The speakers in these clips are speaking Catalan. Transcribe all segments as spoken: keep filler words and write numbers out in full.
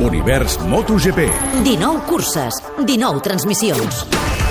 Univers MotoGP. dinou curses, dinou transmissions.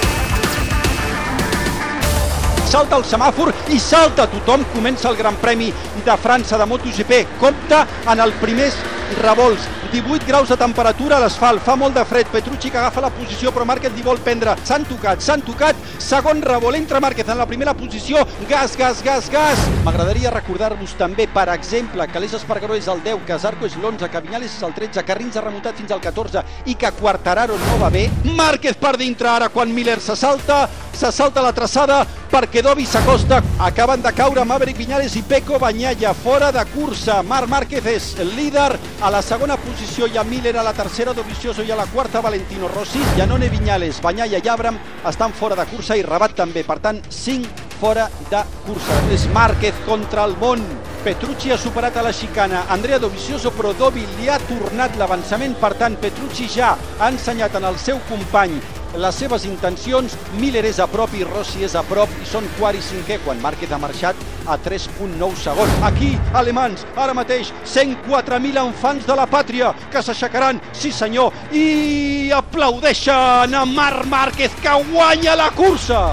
Salta el semàfor i salta tothom. Comença el Gran Premi de França de MotoGP. Compta en el primers revolts. divuit graus de temperatura a l'asfalt. Fa molt de fred. Petrucci que agafa la posició, però Márquez li vol prendre. S'han tocat, s'han tocat. Segon revolt. Entra Márquez en la primera posició. Gas, gas, gas, gas. M'agradaria recordar-vos també, per exemple, que l'Eix Espargaró és el deu, que Zarco és l'onze, que Viñales és el tretze, que Rins ha remuntat fins al catorze i que Quartararo no va bé. Márquez per dintre ara quan Miller se salta. Se salta la traçada perquè Dovi s'acosta. Acaben de caure Maverick Viñales i Pecco Bagnaia fora de cursa. Marc Márquez és el líder. A la segona posició hi ha Miller, a la tercera Dovizioso i a la quarta Valentino Rossi. Iannone, Viñales, Bagnaia i Abram estan fora de cursa i Rabat també. Per tant, cinc fora de cursa. És Márquez contra el món. Petrucci ha superat a la xicana Andrea Dovizioso, però Dovi li ha tornat l'avançament. Per tant, Petrucci ja ha ensenyat en el seu company les seves intencions. Miller és a prop i Rossi és a prop i són quart i cinquè quan Márquez ha marxat a tres coma nou segons. Aquí, alemans, ara mateix cent quatre mil enfants de la pàtria que s'aixecaran, sí senyor, i aplaudeixen a Marc Márquez que guanya la cursa.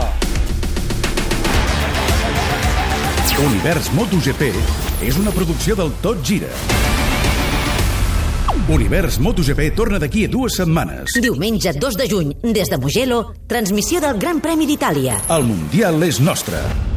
Univers MotoGP és una producció del Tot Gira. Univers MotoGP torna d'aquí a dues setmanes. Diumenge dos de juny, des de Mugello, transmissió del Gran Premi d'Itàlia. El Mundial és nostre.